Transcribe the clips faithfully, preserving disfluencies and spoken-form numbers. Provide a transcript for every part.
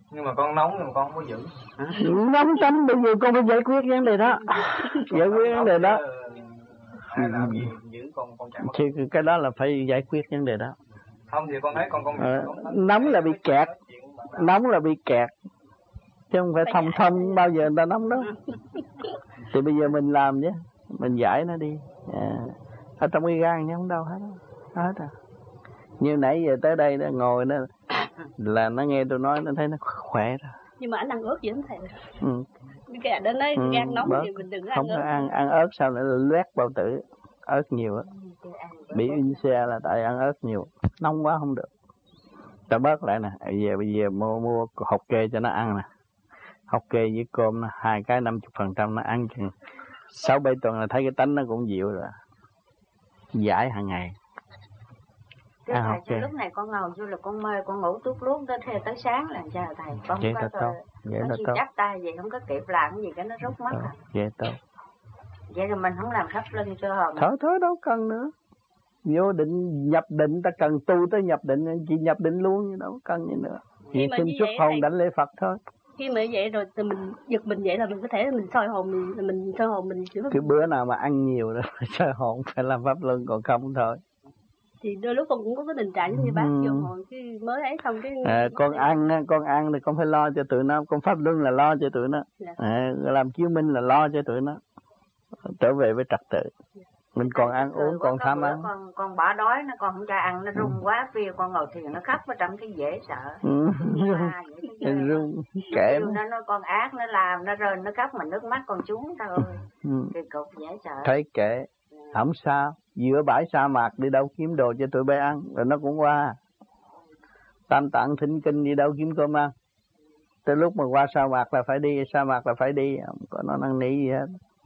Nhưng mà con nóng nhưng mà con không có giữ. Nóng tâm bây giờ con phải giải quyết vấn đề đó. Giải quyết vấn đề đó. Ai làm gì giữ con con chạy mất. Thì cái đó là phải giải quyết vấn đề đó. Không thì con thấy con con à, nóng là bị kẹt, nóng là bị kẹt, chứ không phải thông thông bao giờ người ta nóng đâu. Thì bây giờ mình làm chứ, mình giải nó đi. À, ở trong cái gan chứ không đâu hết, hết à. Như nãy giờ tới đây nó ngồi nó là nó nghe tôi nói nó thấy nó khỏe rồi. Nhưng mà anh ăn ớt gì không thầy? Ừ. Cái đó nói ừ, gan nóng bớt. thì mình đừng ăn không ớt. Không ăn ăn ớt sao lại loét bao tử, ớt nhiều á. Bị inse là tại ăn ớt nhiều, nóng quá không được. Ta bớt lại nè, bây giờ bây giờ mua mua hột kê cho nó ăn nè. Hột kê với cơm hai cái năm mươi phần trăm nó ăn chừng sáu bảy tuần là thấy cái tánh nó cũng dịu rồi. Giải hàng ngày. Thưa thầy, okay. Lúc này con ngồi vô là con mơ, con ngủ tuốt lút tới theo tới sáng là sao thầy? Con vậy không có vậy nó chắp tay vậy không có kịp làm cái gì cái nó rút mất à? Vậy tốt. Vậy rồi mình không làm thấp lưng cho hồn. Thôi thôi đâu cần nữa. Vô định nhập định, ta cần tu tới nhập định, chỉ nhập định luôn, đâu cần gì nữa. Chỉ xin xuất hồn thầy... đánh lễ Phật thôi. Khi mà vậy rồi thì mình giật mình vậy là mình có thể mình soi hồn mình mình soi hồn mình chỉ cái bữa nào mà ăn nhiều rồi soi hồn phải làm pháp luân, còn không thôi. Thì đôi lúc con cũng có cái tình trạng giống như bác vô hồi cái mới ấy xong cái à, con ăn con ăn thì con phải lo cho tụi nó, con pháp luân là lo cho tụi nó. Dạ. à, làm chiếu minh là lo cho tụi nó trở về với trật tự. Dạ. Mình còn ăn uống còn tham ăn. Con con bỏ đói nó con không cho ăn, nó run ừ. quá phía con ngồi thiền nó khóc ở trong cái dễ sợ. Ừ. À, run kệ nó nó con ác nó làm nó rơi nó khóc mà nước mắt con xuống thôi. Ừ. Kỳ cục dễ sợ. Thấy kệ. Yeah. Không sao, giữa bãi sa mạc đi đâu kiếm đồ cho tụi bay ăn rồi nó cũng qua. Tam tạng thỉnh kinh đi đâu kiếm cơm ăn. Tới lúc mà qua sa mạc là phải đi, sa mạc là phải đi, không có nó năn nỉ gì hết.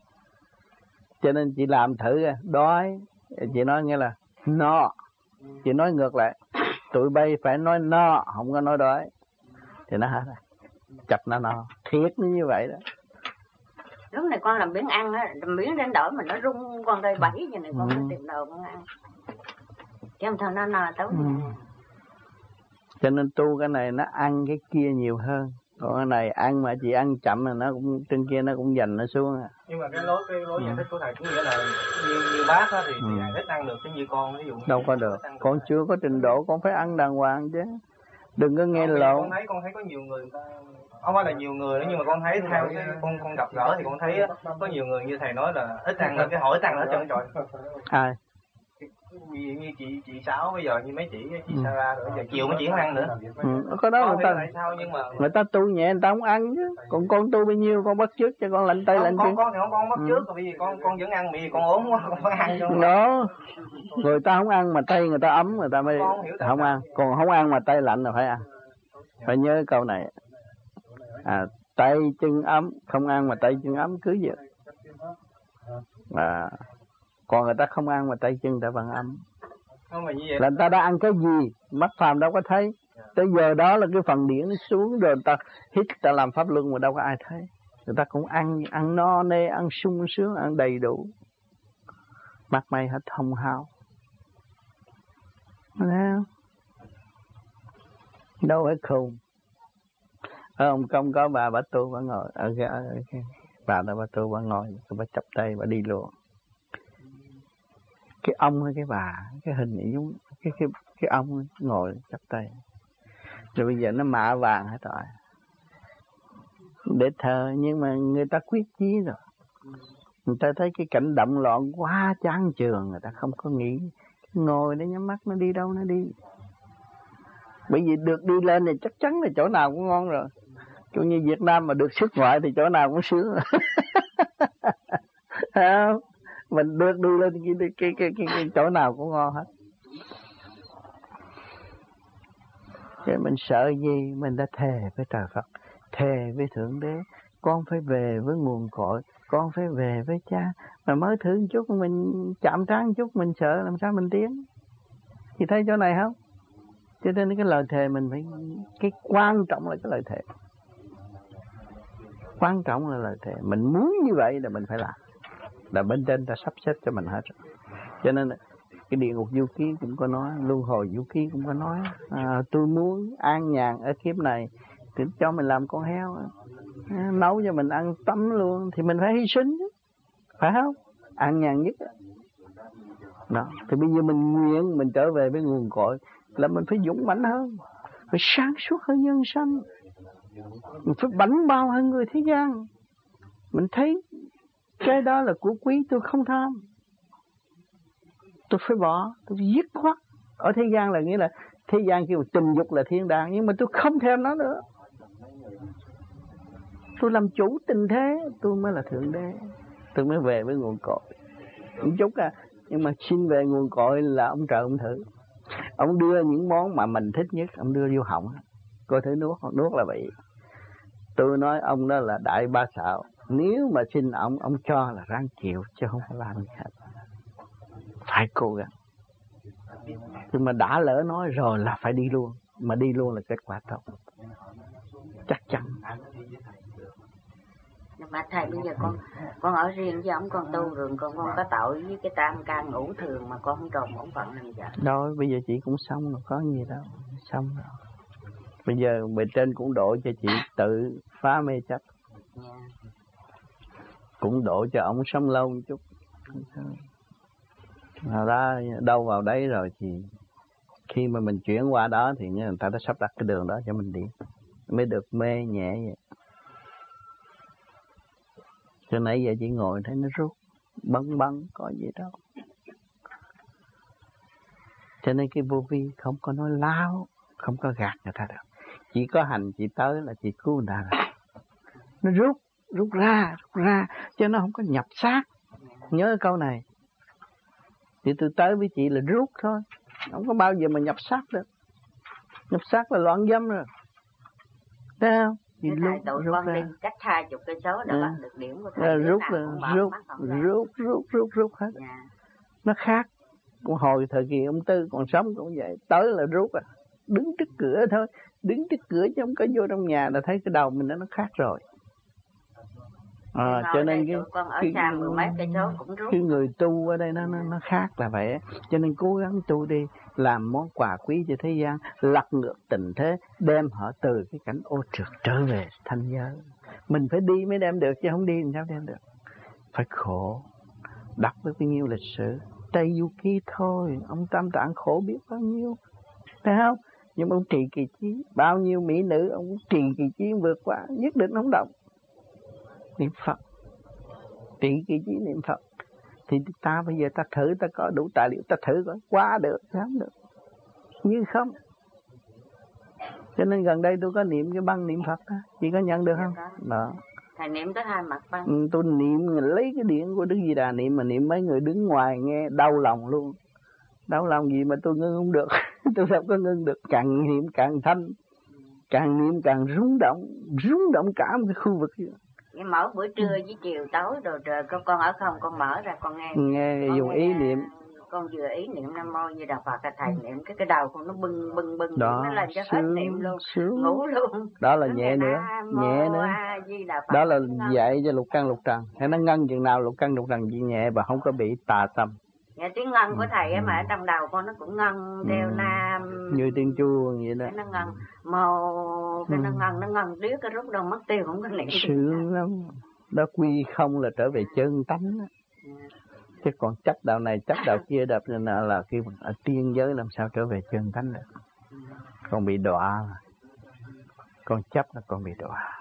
Cho nên chị làm thử, đói, chị nói nghe là no, chị nói ngược lại, tụi bay phải nói no, không có nói đói, thì nó hết rồi, chập nó no, thiệt như vậy đó. Lúc này con làm miếng ăn á, làm miếng đến đổi mà nó rung con đây bảy giờ này con ừ. phải tìm đồ con ăn, chứ không thôi nó no tối. Ừ. Cho nên tu cái này nó ăn cái kia nhiều hơn. Còn cái này ăn mà chỉ ăn chậm là nó cũng trên kia nó cũng dành nó xuống à. Nhưng mà cái lối cái lối giải thích của thầy cũng nghĩa là như, như bác á thì, ừ. thì ít ăn được chứ như con ví dụ đâu có được, con chưa có trình độ con phải ăn đàng hoàng chứ. Đừng có nghe lộn. Con thấy con thấy có nhiều người không phải là nhiều người nữa nhưng mà con thấy theo cái con con gặp gỡ thì con thấy có nhiều người như thầy nói là ít ăn là cái hỏi ít ăn hết trơn trời. Ai? Như, như chị chị Sáu bây giờ như mấy chị chị ừ. Sarah rồi giờ chiều mấy chị không ăn nữa. Ừ. Có đó người ta sao nhưng mà người ta tu nhẹ người ta không ăn chứ. Còn con tu bao nhiêu con bắt chước cho con lạnh tay lạnh chân. Con con thì không con bắt chước rồi, bởi vì con con vẫn ăn, vì con ốm quá con phải ăn cho. Đó. Người ta không ăn mà tay người ta ấm người ta mới không ăn, còn không ăn mà tay lạnh là phải ăn. Phải nhớ câu này. À, tay chân ấm, không ăn mà tay chân ấm cứ vậy. À, còn người ta không ăn mà tay chân ta vẫn ấm. Không, mà như vậy là người ta đã ăn cái gì mắt phàm đâu có thấy. Tới giờ đó là cái phần điển nó xuống rồi người ta hít, ta làm pháp luân mà đâu có ai thấy. Người ta cũng ăn ăn no nê, ăn sung sướng, ăn đầy đủ, mặt mày hết hồng hào. Thấy không? Đâu phải khùng. Ở Hồng Kông có bà bà tu bà ngồi ở cái, ở cái bà đó bà tu bà ngồi, bà chắp tay bà đi luôn. Cái ông hay cái bà, cái hình này giống cái cái cái ông ấy, ngồi chắp tay. Rồi bây giờ nó mạ vàng hết rồi. Để thờ nhưng mà người ta quyết chí rồi. Người ta thấy cái cảnh động loạn quá chán chường, người ta không có nghĩ. Ngồi để nhắm mắt nó đi đâu nó đi. Bởi vì được đi lên thì chắc chắn là chỗ nào cũng ngon rồi. Chỗ như Việt Nam mà được xuất ngoại thì chỗ nào cũng sướng. Không? Mình được đi lên cái, cái, cái, cái, cái chỗ nào cũng ngon hết. Chứ mình sợ gì? Mình đã thề với trời Phật, thề với Thượng Đế, con phải về với nguồn cội, con phải về với cha. Mà mới thử một chút mình chạm trán một chút mình sợ làm sao mình tiến. Thì thấy chỗ này không? Cho nên cái lời thề mình phải, cái quan trọng là cái lời thề. Quan trọng là lời thề. Mình muốn như vậy là mình phải làm. Là bên trên ta sắp xếp cho mình hết. Cho nên cái địa ngục du ký cũng có nói, luân hồi du ký cũng có nói. À, tôi muốn an nhàn ở kiếp này, thì cho mình làm con heo, nấu cho mình ăn tắm luôn, thì mình phải hy sinh chứ, phải không? Ăn nhàn nhất đó. Thì bây giờ mình nguyện mình trở về với nguồn cội là mình phải dũng mãnh hơn, phải sáng suốt hơn nhân sanh, mình phải bảnh bao hơn người thế gian. Mình thấy cái đó là của quý, tôi không tham, tôi phải bỏ, tôi phải dứt khoát. Ở thế gian là nghĩa là thế gian kêu tình dục là thiên đàng, nhưng mà tôi không thèm nó nữa. Tôi làm chủ tình thế, tôi mới là thượng đế, tôi mới về với nguồn cội. Một chút à, nhưng mà xin về nguồn cội là ông trời ông thử, ông đưa những món mà mình thích nhất, ông đưa vô họng, coi thử nuốt, nuốt là vậy. Tôi nói ông đó là đại ba xạo, nếu mà xin ông, ông cho là ráng chịu chứ không phải làm gì hết, phải cố gắng. Nhưng mà đã lỡ nói rồi là phải đi luôn, mà đi luôn là kết quả tốt, chắc chắn. Mà thầy bây giờ con con ở riêng với ông, con tu rồi con con có tội với cái tam can ngũ thường mà con không tròn bổn phận làm vậy. Đâu, bây giờ chị cũng xong rồi, có gì đâu, xong rồi. Bây giờ bề trên cũng độ cho chị tự phá mê chấp, yeah. Cũng độ cho ông sống lâu một chút. Mà đó, đâu vào đấy rồi thì khi mà mình chuyển qua đó thì người ta đã sắp đặt cái đường đó cho mình đi, mới được mê nhẹ vậy. Cho nãy giờ chị ngồi thấy nó rút bấn bấn, có gì đâu. Cho nên cái vô vi không có nói láo, không có gạt người ta đâu. Chỉ có hành chị tới là chị cứu người ta rồi. Nó rút, rút ra, rút ra, cho nó không có nhập xác. Nhớ câu này. Thì tôi tới với chị là rút thôi, không có bao giờ mà nhập xác được. Nhập xác là loạn dâm rồi. Thấy không? Thì lúc tụi con ra. Đi cách hai chục cây số đã bắt được điểm của thầy. Rút là rút, rút, rút, rút, rút hết. Yeah. Nó khác. Còn hồi thời kỳ ông Tư còn sống cũng vậy, tới là rút à, đứng trước cửa thôi, đứng trước cửa chứ không có vô trong nhà là thấy cái đầu mình nó nó khác rồi. À, cho nên cái cái, cái, cái người tu ở đây nó nó nó khác là vậy. Cho nên cố gắng tu đi, làm món quà quý cho thế gian, lật ngược tình thế, đem họ từ cái cảnh ô trượt trở về thanh giới. Mình phải đi mới đem được, chứ không đi làm sao đem được. Phải khổ, đọc được bao nhiêu lịch sử. Tây Du Ký thôi, ông Tam Tạng khổ biết bao nhiêu, thấy không? Nhưng mà ông trì kỳ chí, bao nhiêu mỹ nữ ông trì kỳ chí vượt qua, nhất định không động. Niệm Phật, trì kỳ chí niệm Phật. Thì ta bây giờ ta thử, ta có đủ tài liệu, ta thử coi, qua được, không được, như không. Cho nên gần đây tôi có niệm cái băng niệm Phật đó, chị có nhận được không? Đó. Thầy niệm tới hai mặt băng. Ừ, tôi niệm lấy cái điện của Đức Di Đà niệm, mà niệm mấy người đứng ngoài nghe đau lòng luôn. Đau lòng gì mà tôi ngưng không được. Tôi sao có ngưng được. Càng niệm càng thanh, càng niệm càng rung động, rung động cả một cái khu vực. Cái mở bữa trưa với chiều tối rồi trời, con con ở không, con mở ra con nghe. Nghe con dùng nghe, ý niệm. Con vừa ý niệm Nam Mô Di Đà Phật, thầy niệm cái cái đầu con nó bưng bưng bưng đó, nó lên cho hết niệm luôn, sướng. Ngủ luôn. Đó là nó nhẹ nữa, nhẹ nữa. Đó là dạy cho lục căn lục trần. Thế nó ngăn chừng nào lục căn lục trần chỉ nhẹ và không có bị tà tâm. Dạ, tiếng ngân của thầy á, mà ở trong đầu con nó cũng ngân theo ừ. Nam như tiếng chuông vậy đó. Nó ngân màu, cái ừ. nó ngân nó ngân điếc cái rút đâu mất tiêu không có niệm. Sướng lắm. Đó quy không là trở về chân tánh đó. Yeah. Chứ còn chấp đạo này chấp đạo kia đập là là kêu ở tiên giới làm sao trở về chân tánh được. Còn bị đọa, còn chấp là còn bị đọa.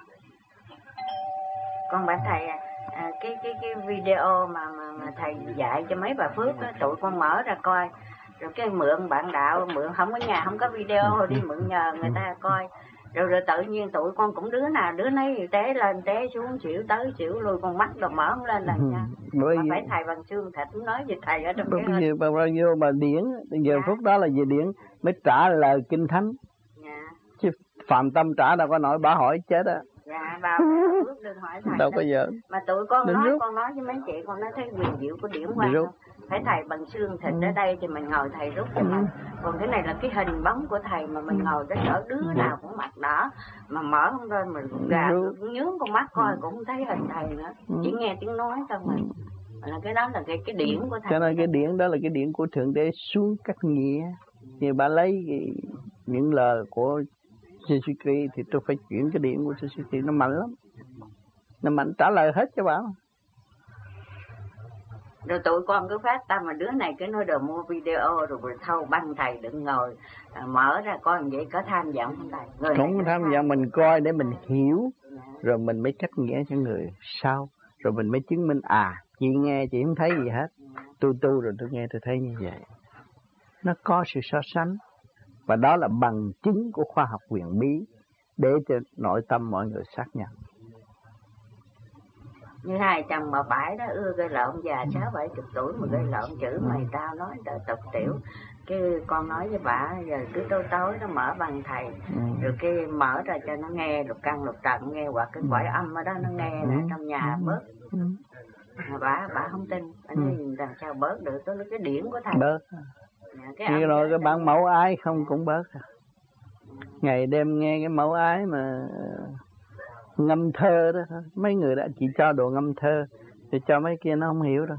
Con bảo thầy à, cái cái cái video mà mà, mà thầy dạy cho mấy bà Phước đó, tụi con mở ra coi, rồi cái mượn bạn đạo, mượn không có nhà không có video đi mượn nhờ người ta coi. Rồi rồi tự nhiên tụi con cũng đứa nào đứa nấy té lên té xuống, chịu tới chịu lui, con mắt rồi mở không lên là sao? Mà phải thầy bằng xương thịt nói về thầy ở trong cái bao nhiêu bao nhiêu mà điển, giờ dạ. Phút đó là về điển mới trả lời kinh thánh. Dạ. Chứ phạm tâm trả đâu có nổi, bà hỏi chết á. Dạ, bà Phước đừng hỏi thầy. Đâu có giờ. Mà tụi con đừng nói rút. Con nói với mấy chị con nói thấy quyền diệu của điển quan không? Phải thầy bằng xương thịt ừ. ở đây thì mình ngồi thầy rút cho ừ. mình. Còn cái này là cái hình bóng của thầy mà mình ngồi tới ở đứa ừ. nào cũng mặt đỏ mà mở không ra mình gà nhướng con mắt coi cũng không thấy hình thầy nữa, ừ. chỉ nghe tiếng nói thôi mà. Là cái đó là cái cái điển của thầy. Cho nên cái điển đó là cái điển của Thượng Đế xuống cách nghĩa. Thì bà lấy cái, những lời của Suzuki thì tôi phải chuyển cái điện của Suzuki, nó mạnh lắm, nó mạnh trả lời hết cho bạn. Rồi tụi con cứ phát tâm mà đứa này cứ nói đồ mua video rồi thâu băng thầy đừng ngồi à, mở ra coi vậy có tham vọng không thầy? Không tham vọng, mình coi để mình hiểu rồi mình mới cách nghĩa cho người sau, rồi mình mới chứng minh à chị nghe chị không thấy gì hết, tôi tu rồi tôi nghe tôi thấy như vậy. Nó có sự so sánh và đó là bằng chứng của khoa học huyền bí để cho nội tâm mọi người xác nhận. Như hai chồng bà bãi đó ưa gây lộn, già sáu bảy chục tuổi mà gây lộn chữ mày tao nói đợi tục tiểu. Cái con nói với bà giờ cứ tối tối nó mở bằng thầy ừ. Rồi cái mở ra cho nó nghe lục căn lục trần nghe, hoặc cái quải âm ở đó nó nghe ừ. Nè trong nhà bớt ừ. Mà bà bà không tin, bà nói ừ. Làm sao bớt được, đó là cái điển của thầy bớt. Cái rồi cái bản mẫu ái không cũng bớt. Ngày đêm nghe cái mẫu ái mà ngâm thơ đó, mấy người đã chỉ cho đồ ngâm thơ thì cho mấy kia nó không hiểu đâu,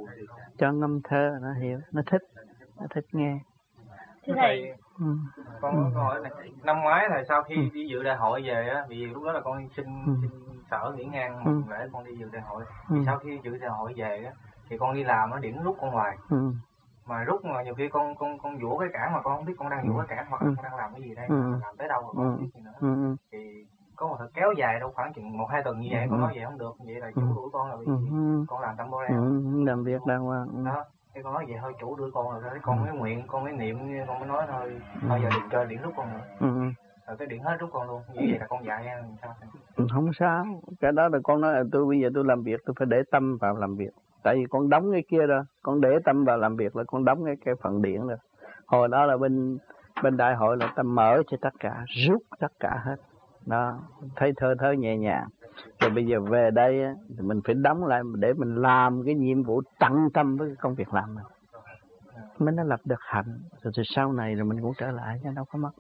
cho ngâm thơ nó hiểu, nó thích, nó thích nghe. Thưa thầy, ừ. con có câu hỏi này, năm ngoái là sau khi ừ. đi dự đại hội về á, vì lúc đó là con xin, ừ. xin sở nghỉ ngang một ừ. lễ con đi dự đại hội, ừ. thì sau khi dự đại hội về á, thì con đi làm nó điểm rút con hoài, ừ. mà rút mà nhiều khi con con con vỗ cái cản mà con không biết con đang vỗ cái cản hoặc là con đang làm cái gì đây, ừ. làm tới đâu rồi con không biết gì nữa, ừ. thì có một thời kéo dài đâu khoảng chừng một hai tuần như vậy, ừ. con nói vậy không được, vậy là chủ đuổi con là vì ừ. con làm tâm bố ra, ừ. làm việc đàng hoàng, ừ. đó, thì con nói vậy thôi chủ đuổi con rồi, con mới nguyện, con mới niệm, con mới nói thôi, ừ. thôi giờ đừng cho điện rút con nữa, ừ. rồi cái điện hết rút con luôn, như vậy là con dạy hay sao? Không sao, cái đó là con nói là tôi bây giờ tôi làm việc tôi phải để tâm vào làm việc, tại vì con đóng cái kia rồi, con để tâm vào làm việc là con đóng cái cái phần điện rồi. Hồi đó là bên bên đại hội là ta mở cho tất cả, rút tất cả hết. Đó, thấy thơ thơ nhẹ nhàng. Rồi bây giờ về đây á, thì mình phải đóng lại để mình làm cái nhiệm vụ tận tâm với cái công việc làm mình. Mình đã lập được hạnh, rồi từ sau này rồi mình cũng trở lại chứ đâu có mất.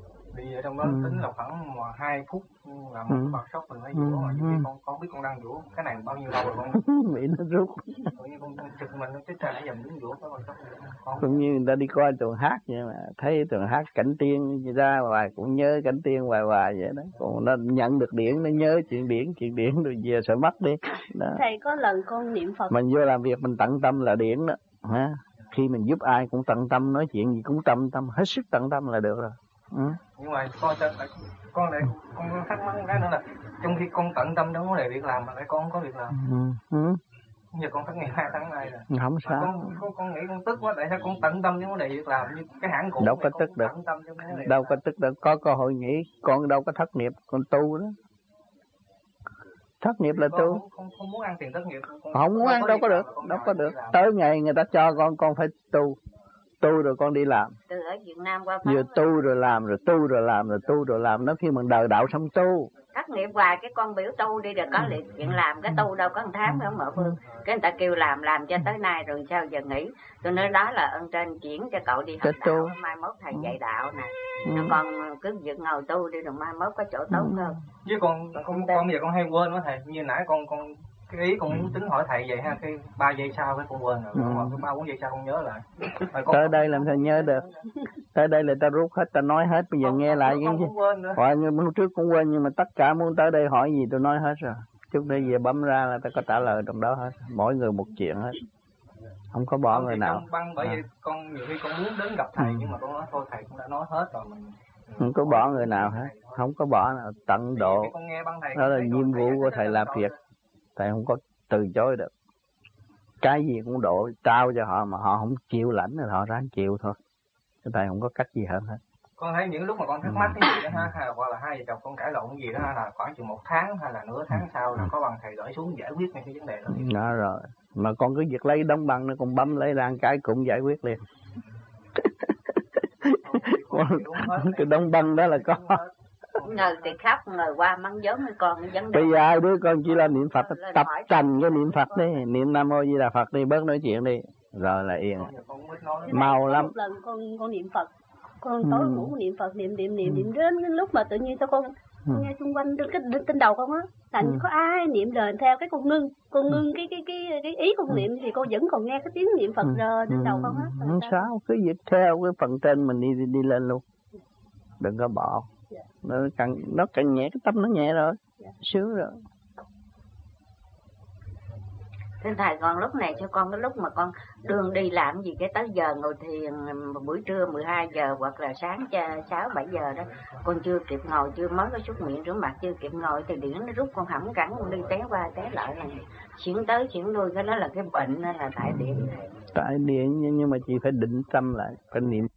Vì ở trong đó ừ. tính là khoảng hai phút là một ừ. bật sốc mình phải vỗ, mà ừ. con con biết con đang vỗ cái này bao nhiêu lâu rồi con bị nó rút. Con chụp mình nó chết ra nãy giờ mình đứng vỗ cái bật sốc con. Cũng như người ta đi coi tuần hát vậy mà thấy tuần hát cảnh tiên ra hoài cũng nhớ cảnh tiên hoài hoài vậy đó. Còn nó nhận được điển nó nhớ chuyện điển chuyện điển rồi về sợ mất đi. Đó. Thầy có lần con niệm Phật. Mình vô làm việc mình tận tâm là điển đó. Ha? Khi mình giúp ai cũng tận tâm, nói chuyện gì cũng tận tâm, hết sức tận tâm là được rồi. Ừ. Nhưng mà con con lại con thắc mắc cái nữa là trong khi con tận tâm trong vấn đề việc làm mà lại con không có việc làm. Ừ. Ừ. Giờ con thất nghiệp hai tháng nay rồi. Không sao. Con, con con nghĩ con tức quá, tại sao con tận tâm trong vấn đề việc làm như cái hãng cũ. Đâu có tức được. Đâu có tức được, có cơ hội nghĩ con đâu có thất nghiệp, con tu đó. Thất nghiệp là tu. Không, không, không muốn ăn tiền thất nghiệp. Con không muốn ăn đâu có được, đâu có được. Tới ngày người ta cho con con phải tu. Tu rồi con đi làm. Từ ở Việt Nam qua vừa tu rồi làm, rồi tu rồi làm, rồi tu rồi làm. Nó khi mình đời đạo xong tu. Thất nghiệp hoài cái con biểu tu đi được có liệt chuyện làm, cái tu đâu có một tháng phải không mở Phương. Cái người ta kêu làm, làm cho tới nay rồi sao giờ nghỉ. Tôi nói đó là ơn trên chuyển cho cậu đi học đạo, tu. Mai mốt thầy dạy đạo nè. Ừ. Con cứ việc ngồi tu đi rồi mai mốt có chỗ tốt hơn. Với con, con, con, con bây giờ con hay quên quá thầy. Như nãy con con cái ý con muốn tính hỏi thầy vậy ha, cái ba giây sau với con quên rồi, ừ. cái ba bốn giây sau con nhớ lại. Con tới đây làm sao nhớ được? Tới đây là ta rút hết, ta nói hết, bây giờ con, nghe con, lại cái gì? Hỏi như lúc trước cũng quên, nhưng mà tất cả muốn tới đây hỏi gì tôi nói hết rồi. Chút đây về bấm ra là ta có trả lời trong đó hết, mỗi người một chuyện hết, không có bỏ không, người nào. Con băng bởi à. Vì con nhiều khi con muốn đến gặp thầy, ừ. nhưng mà con nói thôi thầy cũng đã nói hết rồi mình. Không có bỏ người nào hết, không có bỏ nào, tận độ. Đó là nhiệm vụ của thầy làm việc. Thầy không có từ chối được. Cái gì cũng độ trao cho họ mà họ không chịu lãnh thì họ ráng chịu thôi. Thầy không có cách gì hơn hết. Con thấy những lúc mà con thắc mắc cái gì đó ha, hay là hoặc là hai vợ chồng con cãi lộn cái gì đó ha, là khoảng chừng một tháng hay là nửa tháng sau là có bằng thầy gửi xuống giải quyết những cái vấn đề đó. Đó rồi. Mà con cứ việc lấy đóng băng nó con bấm lấy ra cái cũng giải quyết liền. Cái đóng băng đó là có. Ngờ thì khóc, ngờ qua mắng giống với con cái vấn đề. Bây giờ đứa con chỉ là niệm Phật, tập thành cái niệm Phật đi, niệm Nam Mô Di Đà Phật đi, bớt nói chuyện đi, rồi là yên. Mau lắm. Một lần con con niệm Phật, con tối ừ. ngủ niệm Phật, niệm niệm niệm niệm đến lúc mà tự nhiên sao con ừ. nghe xung quanh cái trên đầu con á, thành ừ. có ai niệm lời theo cái con ngưng, con ừ. ngưng cái cái cái cái ý con niệm thì con vẫn còn nghe cái tiếng niệm Phật ừ. rờ trên ừ. đầu con á. Không sao, cứ việc theo cái phần trên mình đi đi, đi lên luôn, đừng có bỏ. Dạ. Nó càng nó càng nhẹ, cái tâm nó nhẹ rồi. Dạ. Sướng rồi. Thưa thầy, con lúc này cho con cái lúc mà con đường đi làm gì cái tới giờ ngồi thiền buổi trưa mười hai giờ hoặc là sáng sáu bảy giờ đó, con chưa kịp ngồi, chưa mới có chút miệng rửa mặt chưa kịp ngồi thì điện nó rút con hẳn cẳng, con đi té qua té lại này, chuyển tới chuyển lui, cái đó là cái bệnh hay là tại điện? Tại điện, nhưng mà chị phải định tâm lại, phải niệm